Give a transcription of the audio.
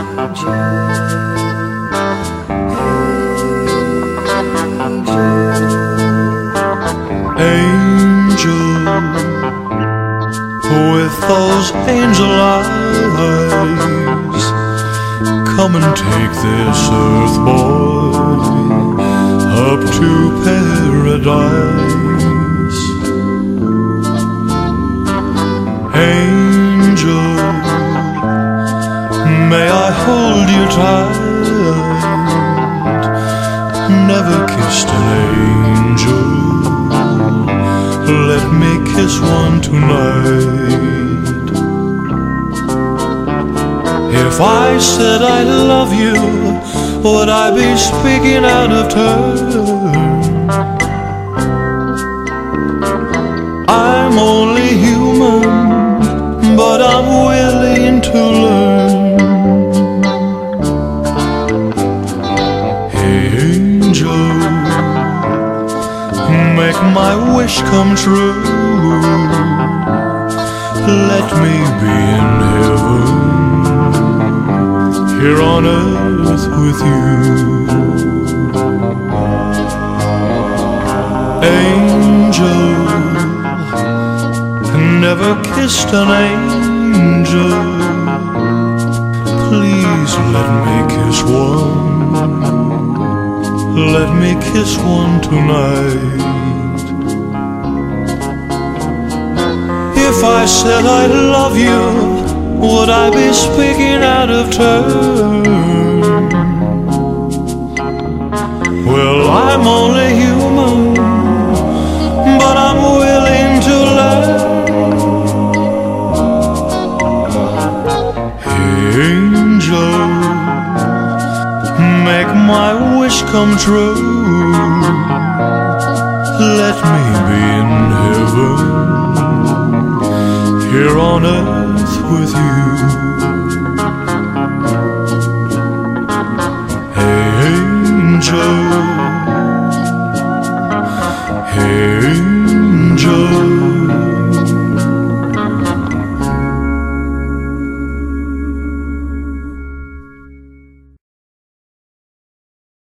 Angel, with those angel eyes, come and take this earth boy up to paradise. Angel, may I hold you tight, never kissed an angel, let me kiss one tonight. If I said I love you, would I be speaking out of turn? I'm only human, but I'm willing to learn. Hey angel, make my wish come true. Let me be in heaven, here on earth with you. Angel, never kissed an angel, please let me kiss one, let me kiss one tonight. If I said I love you, would I be speaking out of turn? Well, I'm only human, but I'm willing to learn. Angel, make my wish come true. Let me be in heaven, here on earth with you. Hey angel,